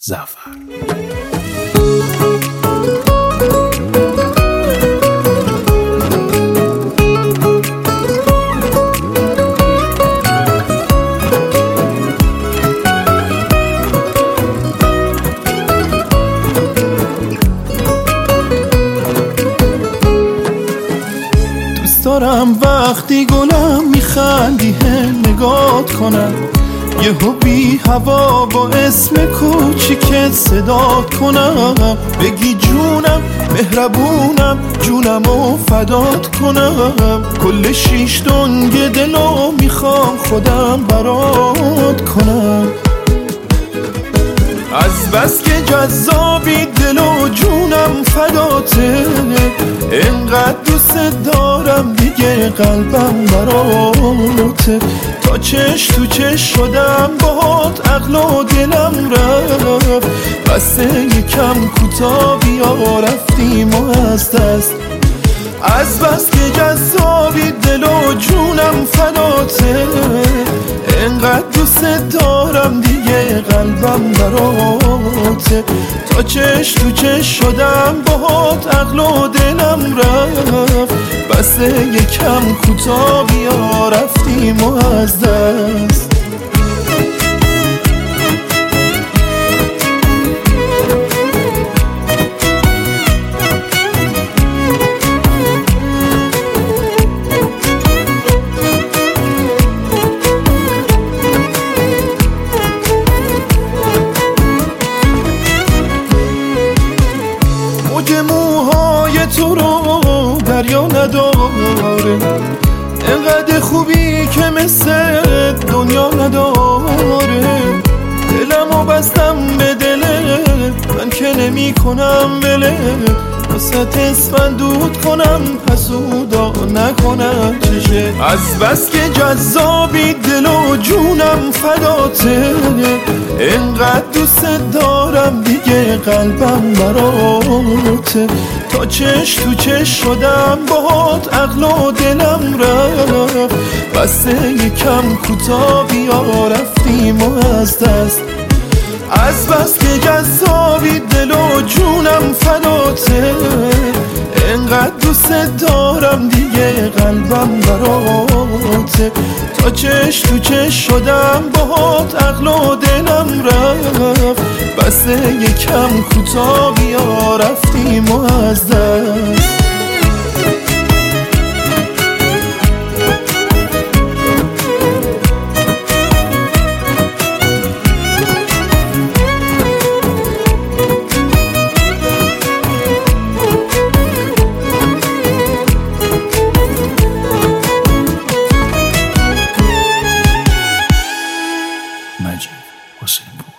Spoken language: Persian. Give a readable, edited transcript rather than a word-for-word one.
زعفر. دارم وقتی گلم میخندی نگات کنم، یهو بی هوا با اسم کوچیکت صدات کنم، بگی جونم مهربونم جونمو فدات کنم، کل 6 دنگ دلو میخوام خودم برات کنم. از بس که جذابی دل و جونم فداته، انقدر دوست دارم دیگه قلبم براته، تا چش تو چش شدم باهات عقل و دلم رفت، بس یکم کوتاه بیا رفتیم و از دست. از بس که جذابی دل و جونم فداته، انقدر دوست دارم دیگه قلبم براته، تا چش تو چش شدم باهات عقل و دلم رفت، بس یکم کوتاه بیا رفتیم و از دست. موج موهای تو رو دریا نداره، انقدر خوبی که مثل دنیا نداره، دلمو بستم به دلت من که نمی کنم ولت، واسه اسفندود کنم حسودا نکنم چشه. از بس که جذابی دل و جونم فداته، انقدر دوست دارم دیگه قلبم براته، تا چش تو چش شدم باهات عقل و دلم رفت، بس یکم کوتاه بیا رفتیم و از دست. از بس که جذابی دل و جونم فداته، انقدر دوست دارم دیگه قلبم براته، تا چش تو چش شدم باهات عقل و دلم رفت، بس یکم کوتاه بیا رفتیم و از دست. مجید حسین پور.